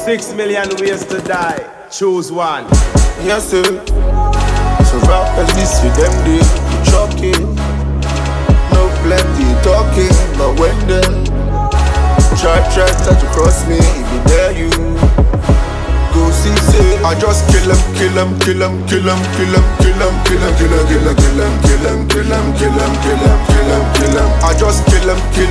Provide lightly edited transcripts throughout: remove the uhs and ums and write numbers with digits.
6 million ways to die. Choose one. Yes, sir. So rappers, this with them, they choking. No plenty talking, but when them try to cross me, if you dare you go see, say I just kill him. I just kill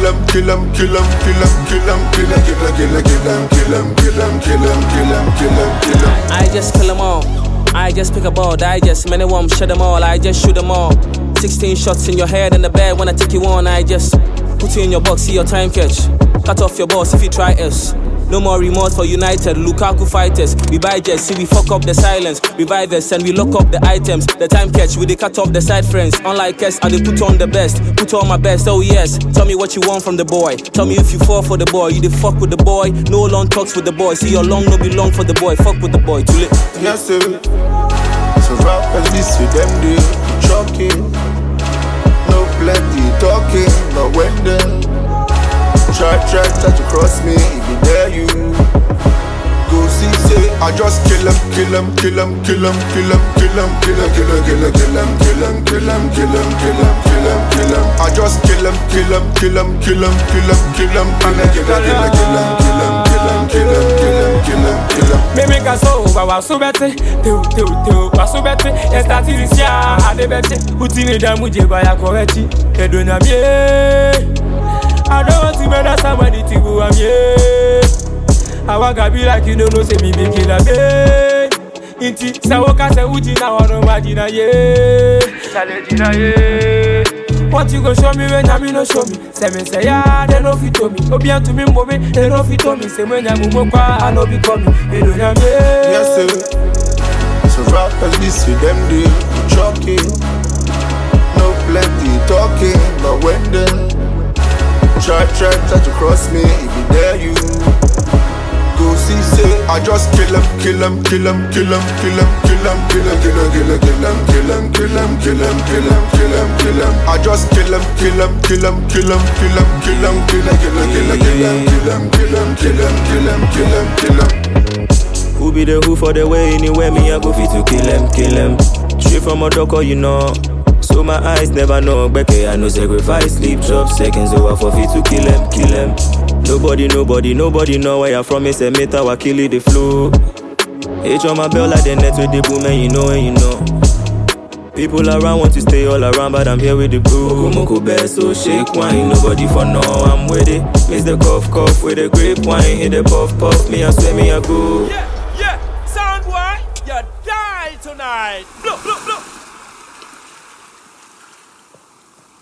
him. I just kill them all. I just pick a ball, I just many one, shut them all, I just shoot them all. 16 shots in your head and the bed when I take you on, I just put you in your box, see your time catch. Cut off your boss if you try us. No more remorse for United, Lukaku fighters. We buy jets, see we fuck up the silence. We buy this and we lock up the items. The time catch, we they cut off the side friends. Unlike us, I they put on the best. Put on my best, oh yes. Tell me what you want from the boy. Tell me if you fall for the boy. You they fuck with the boy. No long talks with the boy. See your long no be long for the boy. Fuck with the boy, too late. Yes sir. So rappers, this with them, they choking. No plenty talking, but when them try to cross me, if you dare you go see, say I just kill him. I just kill him. Me make a so, but was so better. Was so better. I started this year, I did better. Uti me da muje ba ya koreti. Edona me. I don't want to murder somebody to go am yeah. I want to be like you don't know say me be killer babe. Inti sawoka se uji na ono majina yeah. Challenge na yeah. What you go show me when I no show me? Say me say yeah, they no fit to me. Obian to me mobe, they no fit to me. Say when I move kwa, I no be coming. They don't have me. Yes sir. So rappers this with them they choking. No plenty talking, but when them try to cross me, if you dare you go see, say I just kill him. I just kill him. Who be the who for the way anywhere me I go fit to kill him. Straight from a doko, you know. So my eyes never know, Becky, I no sacrifice. Sleep, drop seconds over for fit to kill him. Nobody know where you're from. It's a meter, I kill it, the flow. H on my bell like the net with the boom, and you know. People around want to stay all around, but I'm here with the brew. Moko best, so shake wine. Nobody for now, I'm with it. Miss the cough with the grape wine. Hit the puff, me I swear me I go. Yeah, sound boy, you die tonight. Look.